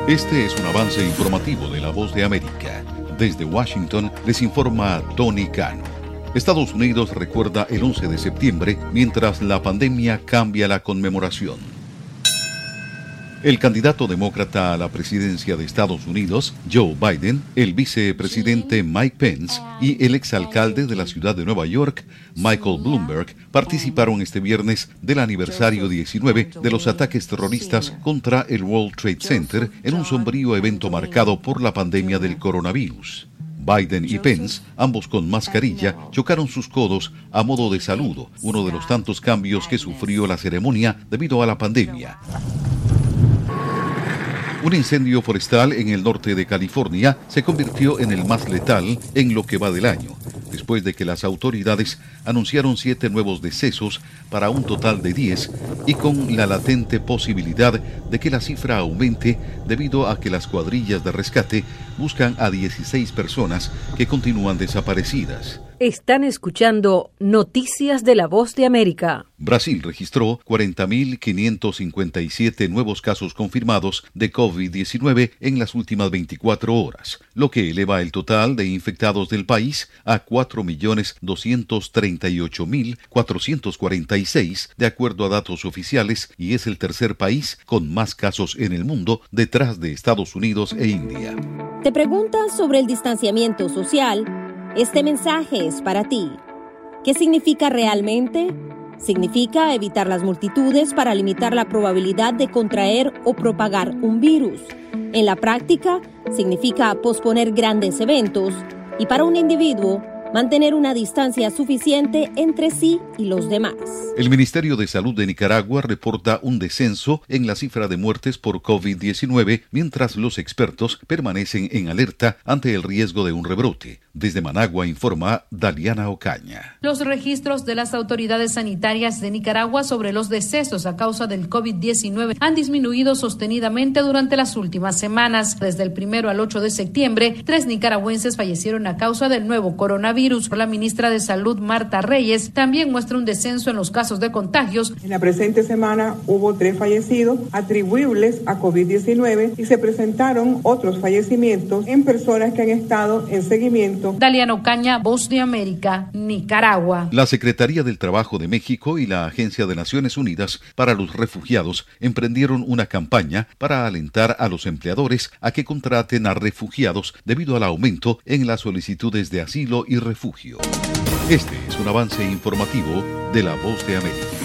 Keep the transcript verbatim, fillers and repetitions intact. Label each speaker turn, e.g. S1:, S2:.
S1: Este es un avance informativo de La Voz de América. Desde Washington les informa Tony Cano. Estados Unidos recuerda el once de septiembre mientras la pandemia cambia la conmemoración. El candidato demócrata a la presidencia de Estados Unidos, Joe Biden, el vicepresidente Mike Pence y el exalcalde de la ciudad de Nueva York, Michael Bloomberg, participaron este viernes del aniversario diecinueve de los ataques terroristas contra el World Trade Center en un sombrío evento marcado por la pandemia del coronavirus. Biden y Pence, ambos con mascarilla, chocaron sus codos a modo de saludo, uno de los tantos cambios que sufrió la ceremonia debido a la pandemia. Un incendio forestal en el norte de California se convirtió en el más letal en lo que va del año, después de que las autoridades anunciaron siete nuevos decesos para un total de diez y con la latente posibilidad de que la cifra aumente debido a que las cuadrillas de rescate buscan a dieciséis personas que continúan desaparecidas.
S2: Están escuchando Noticias de La Voz de América.
S1: Brasil registró cuarenta mil quinientos cincuenta y siete nuevos casos confirmados de COVID diecinueve en las últimas veinticuatro horas, lo que eleva el total de infectados del país a cuatro millones doscientos treinta y ocho mil cuatrocientos cuarenta y seis, de acuerdo a datos oficiales, y es el tercer país con más casos en el mundo, detrás de Estados Unidos e India.
S3: ¿Te preguntas sobre el distanciamiento social? Este mensaje es para ti. ¿Qué significa realmente? Significa evitar las multitudes para limitar la probabilidad de contraer o propagar un virus. En la práctica, significa posponer grandes eventos y para un individuo, mantener una distancia suficiente entre sí y los demás.
S1: El Ministerio de Salud de Nicaragua reporta un descenso en la cifra de muertes por COVID diecinueve, mientras los expertos permanecen en alerta ante el riesgo de un rebrote. Desde Managua informa Daliana Ocaña.
S4: Los registros de las autoridades sanitarias de Nicaragua sobre los decesos a causa del COVID diecinueve han disminuido sostenidamente durante las últimas semanas. Desde el primero al ocho de septiembre, tres nicaragüenses fallecieron a causa del nuevo coronavirus. La ministra de Salud, Marta Reyes, también muestra un descenso en los casos de contagios.
S5: En la presente semana hubo tres fallecidos atribuibles a COVID diecinueve y se presentaron otros fallecimientos en personas que han estado en seguimiento.
S4: Daliana Ocaña, Voz de América, Nicaragua.
S1: La Secretaría del Trabajo de México y la Agencia de Naciones Unidas para los Refugiados emprendieron una campaña para alentar a los empleadores a que contraten a refugiados debido al aumento en las solicitudes de asilo y refugio. Este es un avance informativo de La Voz de América.